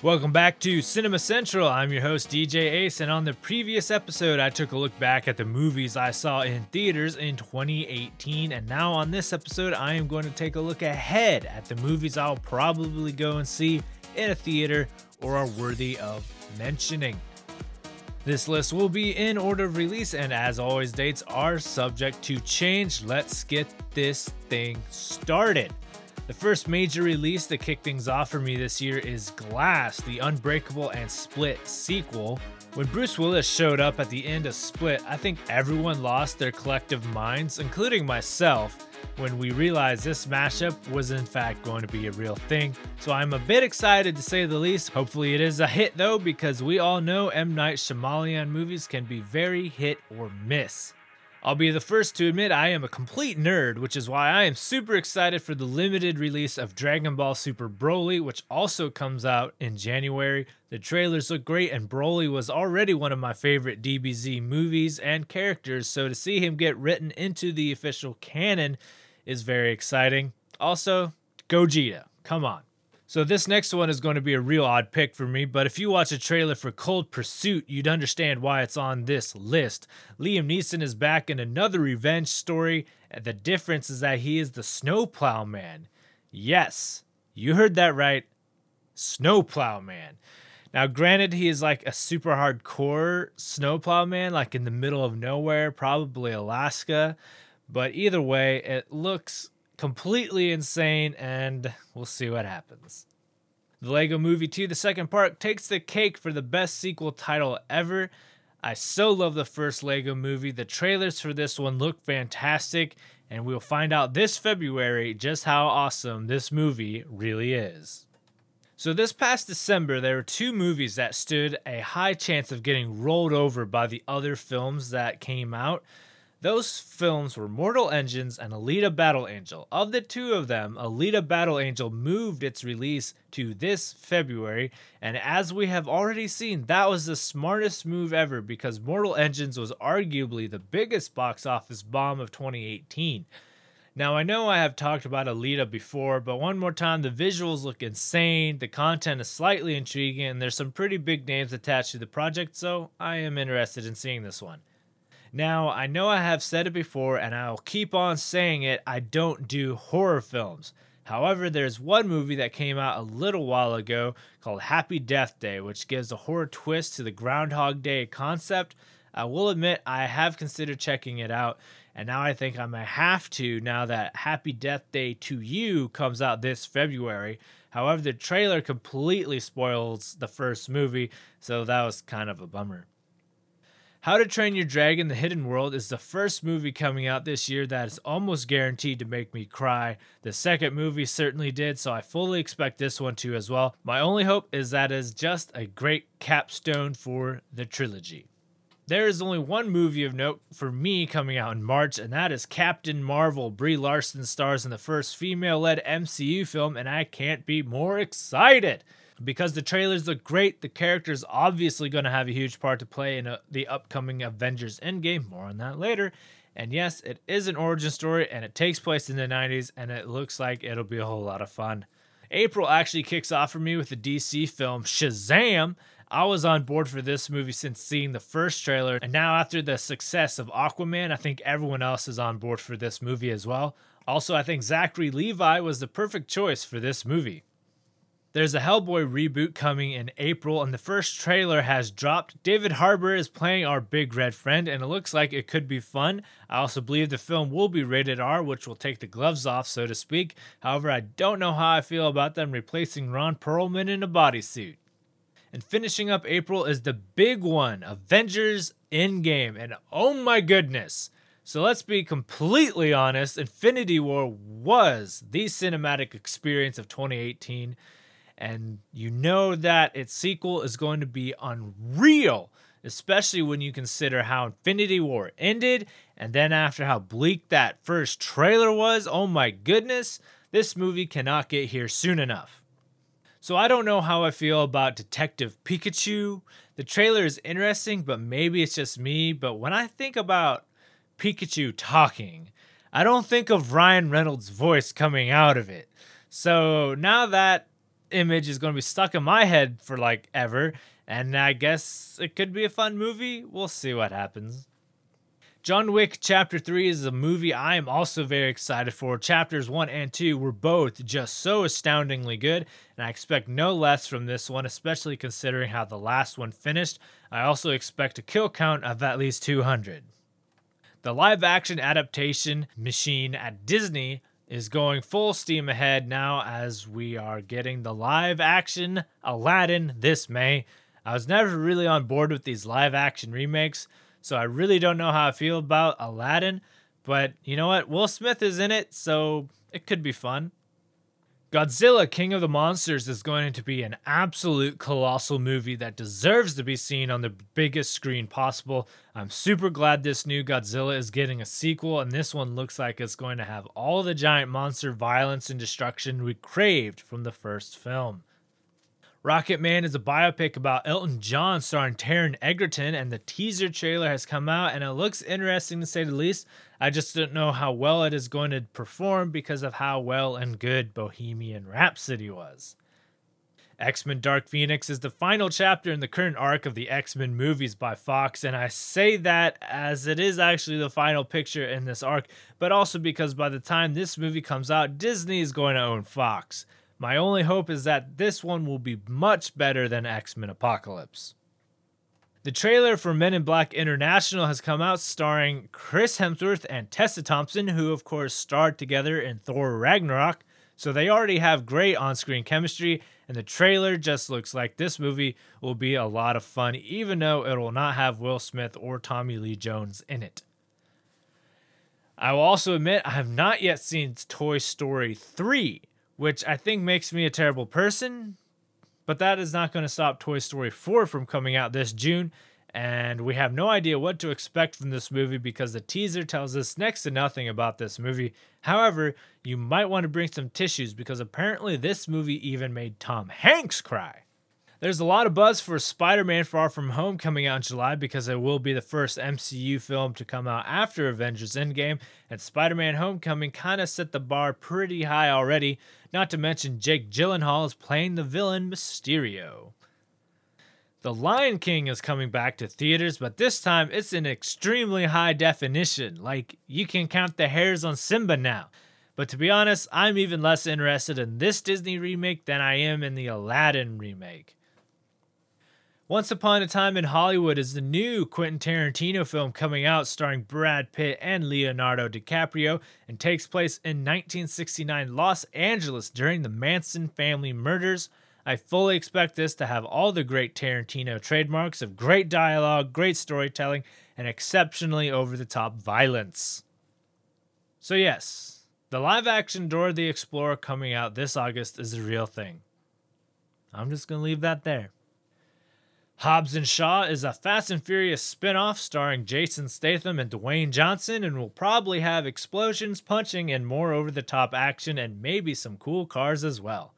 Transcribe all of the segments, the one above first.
Welcome back to Cinema Central. I'm your host, DJ Ace, and on the previous episode, I took a look back at the movies I saw in theaters in 2018, and now on this episode, I am going to take a look ahead at the movies I'll probably go and see in a theater or are worthy of mentioning. This list will be in order of release, and as always, dates are subject to change. Let's get this thing started. The first major release to kick things off for me this year is Glass, the Unbreakable and Split sequel. When Bruce Willis showed up at the end of Split, I think everyone lost their collective minds, including myself, when we realized this mashup was in fact going to be a real thing. So I'm a bit excited to say the least. Hopefully it is a hit though, because we all know M. Night Shyamalan movies can be very hit or miss. I'll be the first to admit I am a complete nerd, which is why I am super excited for the limited release of Dragon Ball Super Broly, which also comes out in January. The trailers look great, and Broly was already one of my favorite DBZ movies and characters, so to see him get written into the official canon is very exciting. Also, Gogeta, come on. So this next one is going to be a real odd pick for me, but if you watch a trailer for Cold Pursuit, you'd understand why it's on this list. Liam Neeson is back in another revenge story, and the difference is that he is the Snowplow Man. Yes, you heard that right, Snowplow Man. Now granted, he is like a super hardcore snowplow man, like in the middle of nowhere, probably Alaska, but either way, it looks completely insane, and we'll see what happens. The Lego Movie 2, the second part, takes the cake for the best sequel title ever. I so love the first Lego Movie. The trailers for this one look fantastic, and we'll find out this February just how awesome this movie really is. So this past December, there were two movies that stood a high chance of getting rolled over by the other films that came out. Those films were Mortal Engines and Alita Battle Angel. Of the two of them, Alita Battle Angel moved its release to this February, and as we have already seen, that was the smartest move ever because Mortal Engines was arguably the biggest box office bomb of 2018. Now, I know I have talked about Alita before, but one more time, the visuals look insane, the content is slightly intriguing, and there's some pretty big names attached to the project, so I am interested in seeing this one. Now, I know I have said it before, and I'll keep on saying it, I don't do horror films. However, there's one movie that came out a little while ago called Happy Death Day, which gives a horror twist to the Groundhog Day concept. I will admit I have considered checking it out, and now I think I might have to now that Happy Death Day to You comes out this February. However, the trailer completely spoils the first movie, so that was kind of a bummer. How to Train Your Dragon: The Hidden World is the first movie coming out this year that is almost guaranteed to make me cry. The second movie certainly did, so I fully expect this one to as well. My only hope is that it is just a great capstone for the trilogy. There is only one movie of note for me coming out in March, and that is Captain Marvel. Brie Larson stars in the first female-led MCU film, and I can't be more excited. Because the trailers look great, the character is obviously going to have a huge part to play in the upcoming Avengers Endgame. More on that later. And yes, it is an origin story, and it takes place in the 90s, and it looks like it'll be a whole lot of fun. April actually kicks off for me with the DC film Shazam. I was on board for this movie since seeing the first trailer, and now after the success of Aquaman, I think everyone else is on board for this movie as well. Also, I think Zachary Levi was the perfect choice for this movie. There's a Hellboy reboot coming in April, and the first trailer has dropped. David Harbour is playing our big red friend, and it looks like it could be fun. I also believe the film will be rated R, which will take the gloves off, so to speak. However, I don't know how I feel about them replacing Ron Perlman in a bodysuit. And finishing up April is the big one, Avengers Endgame, and oh my goodness. So let's be completely honest, Infinity War was the cinematic experience of 2018. And you know that its sequel is going to be unreal, especially when you consider how Infinity War ended, and then after how bleak that first trailer was. Oh my goodness, this movie cannot get here soon enough. So I don't know how I feel about Detective Pikachu. The trailer is interesting, but maybe it's just me. But when I think about Pikachu talking, I don't think of Ryan Reynolds' voice coming out of it. So now that image is going to be stuck in my head for like ever. And I guess it could be a fun movie. We'll see what happens. John Wick Chapter 3 is a movie I am also very excited for. Chapters 1 and 2 were both just so astoundingly good, and I expect no less from this one, especially considering how the last one finished. I also expect a kill count of at least 200. The live-action adaptation machine at Disney is going full steam ahead now as we are getting the live-action Aladdin this May. I was never really on board with these live-action remakes, so I really don't know how I feel about Aladdin, but you know what? Will Smith is in it, so it could be fun. Godzilla King of the Monsters is going to be an absolute colossal movie that deserves to be seen on the biggest screen possible. I'm super glad this new Godzilla is getting a sequel, and this one looks like it's going to have all the giant monster violence and destruction we craved from the first film. Rocket Man is a biopic about Elton John starring Taron Egerton, and the teaser trailer has come out and it looks interesting to say the least. I just don't know how well it is going to perform because of how well and good Bohemian Rhapsody was. X-Men Dark Phoenix is the final chapter in the current arc of the X-Men movies by Fox, and I say that as it is actually the final picture in this arc, but also because by the time this movie comes out, Disney is going to own Fox. My only hope is that this one will be much better than X-Men Apocalypse. The trailer for Men in Black International has come out, starring Chris Hemsworth and Tessa Thompson, who of course starred together in Thor Ragnarok, so they already have great on-screen chemistry, and the trailer just looks like this movie will be a lot of fun, even though it will not have Will Smith or Tommy Lee Jones in it. I will also admit I have not yet seen Toy Story 3, which I think makes me a terrible person, but that is not going to stop Toy Story 4 from coming out this June, and we have no idea what to expect from this movie because the teaser tells us next to nothing about this movie. However, you might want to bring some tissues because apparently this movie even made Tom Hanks cry. There's a lot of buzz for Spider-Man Far From Home coming out in July because it will be the first MCU film to come out after Avengers Endgame, and Spider-Man Homecoming kind of set the bar pretty high already, not to mention Jake Gyllenhaal is playing the villain Mysterio. The Lion King is coming back to theaters, but this time it's in extremely high definition, like you can count the hairs on Simba now. But to be honest, I'm even less interested in this Disney remake than I am in the Aladdin remake. Once Upon a Time in Hollywood is the new Quentin Tarantino film coming out starring Brad Pitt and Leonardo DiCaprio and takes place in 1969 Los Angeles during the Manson family murders. I fully expect this to have all the great Tarantino trademarks of great dialogue, great storytelling, and exceptionally over-the-top violence. So yes, the live-action Dora the Explorer coming out this August is a real thing. I'm just going to leave that there. Hobbs & Shaw is a Fast and Furious spin-off starring Jason Statham and Dwayne Johnson and will probably have explosions, punching, and more over-the-top action and maybe some cool cars as well.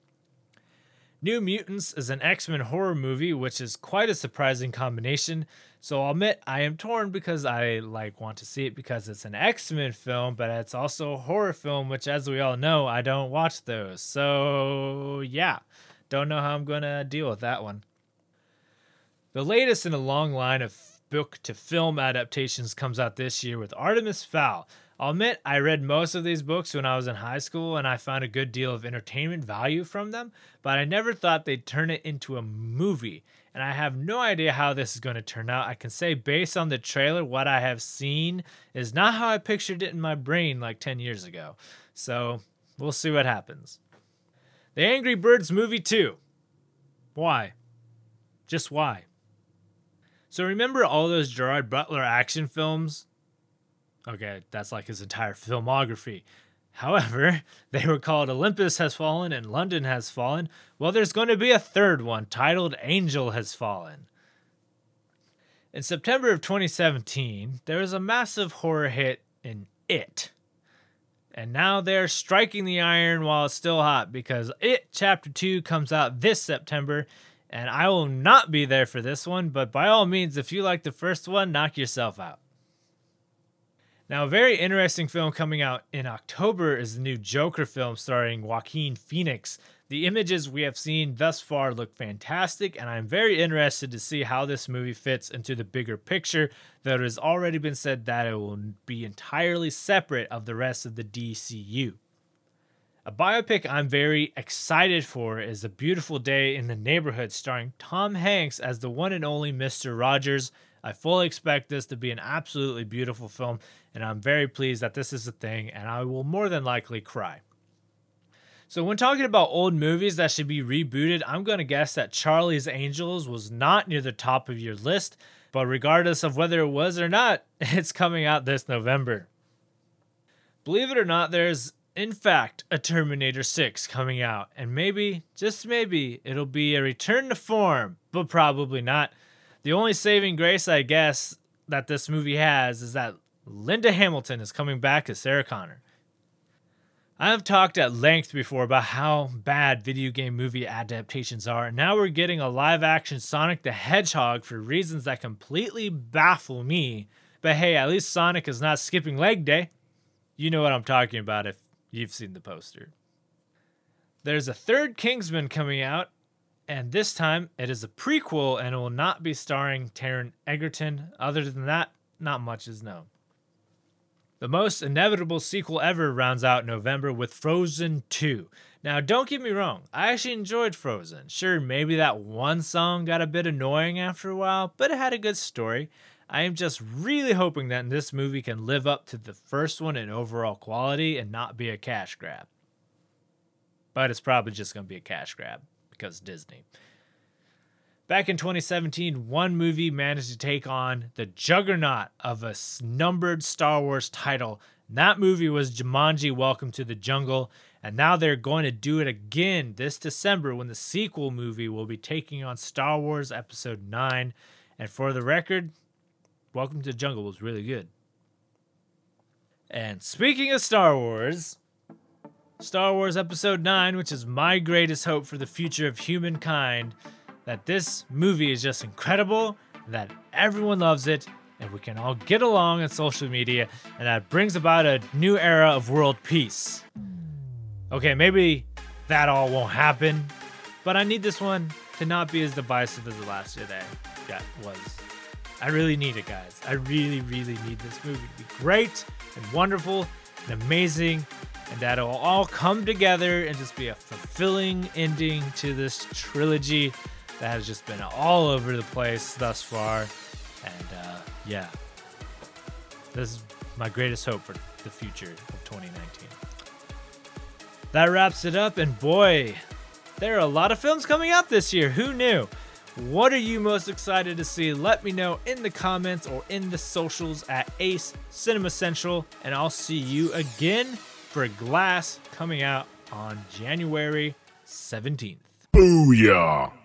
New Mutants is an X-Men horror movie, which is quite a surprising combination, so I'll admit I am torn because I want to see it because it's an X-Men film, but it's also a horror film, which as we all know, I don't watch those. So yeah, don't know how I'm going to deal with that one. The latest in a long line of book-to-film adaptations comes out this year with Artemis Fowl. I'll admit I read most of these books when I was in high school and I found a good deal of entertainment value from them, but I never thought they'd turn it into a movie, and I have no idea how this is going to turn out. I can say based on the trailer, what I have seen is not how I pictured it in my brain like 10 years ago, so we'll see what happens. The Angry Birds movie 2. Why? Just why? So remember all those Gerard Butler action films? Okay, that's like his entire filmography. However, they were called Olympus Has Fallen and London Has Fallen. Well, there's going to be a third one titled Angel Has Fallen. In September of 2017, there was a massive horror hit in It. And now they're striking the iron while it's still hot because It Chapter 2 comes out this September. And I will not be there for this one, but by all means, if you like the first one, knock yourself out. Now, a very interesting film coming out in October is the new Joker film starring Joaquin Phoenix. The images we have seen thus far look fantastic, and I'm very interested to see how this movie fits into the bigger picture, though it has already been said that it will be entirely separate of the rest of the DCU. A biopic I'm very excited for is A Beautiful Day in the Neighborhood, starring Tom Hanks as the one and only Mr. Rogers. I fully expect this to be an absolutely beautiful film, and I'm very pleased that this is a thing, and I will more than likely cry. So when talking about old movies that should be rebooted, I'm going to guess that Charlie's Angels was not near the top of your list, but regardless of whether it was or not, it's coming out this November. Believe it or not, there's in fact a Terminator 6 coming out, and maybe, just maybe, it'll be a return to form, but probably not. The only saving grace, I guess, that this movie has is that Linda Hamilton is coming back as Sarah Connor. I have talked at length before about how bad video game movie adaptations are, and now we're getting a live-action Sonic the Hedgehog for reasons that completely baffle me. But hey, at least Sonic is not skipping leg day. You know what I'm talking about if you've seen the poster. There's a third Kingsman coming out, and this time it is a prequel and it will not be starring Taron Egerton. Other than that, not much is known. The most inevitable sequel ever rounds out November with Frozen 2. Now, don't get me wrong, I actually enjoyed Frozen. Sure, maybe that one song got a bit annoying after a while, but it had a good story. I am just really hoping that this movie can live up to the first one in overall quality and not be a cash grab. But it's probably just going to be a cash grab because Disney. Back in 2017, one movie managed to take on the juggernaut of a numbered Star Wars title. And that movie was Jumanji: Welcome to the Jungle. And now they're going to do it again this December when the sequel movie will be taking on Star Wars Episode 9. And for the record, Welcome to the Jungle was really good. And speaking of Star Wars Episode 9, which is my greatest hope for the future of humankind, that this movie is just incredible, that everyone loves it, and we can all get along on social media, and that brings about a new era of world peace. Okay, maybe that all won't happen, but I need this one to not be as divisive as the last Jedi was. I really need it, guys. I really, really need this movie to be great and wonderful and amazing, and that it'll all come together and just be a fulfilling ending to this trilogy that has just been all over the place thus far. And yeah, this is my greatest hope for the future of 2019. That wraps it up, and boy, there are a lot of films coming out this year. Who knew? What are you most excited to see? Let me know in the comments or in the socials at Ace Cinema Central, and I'll see you again for Glass coming out on January 17th. Booyah!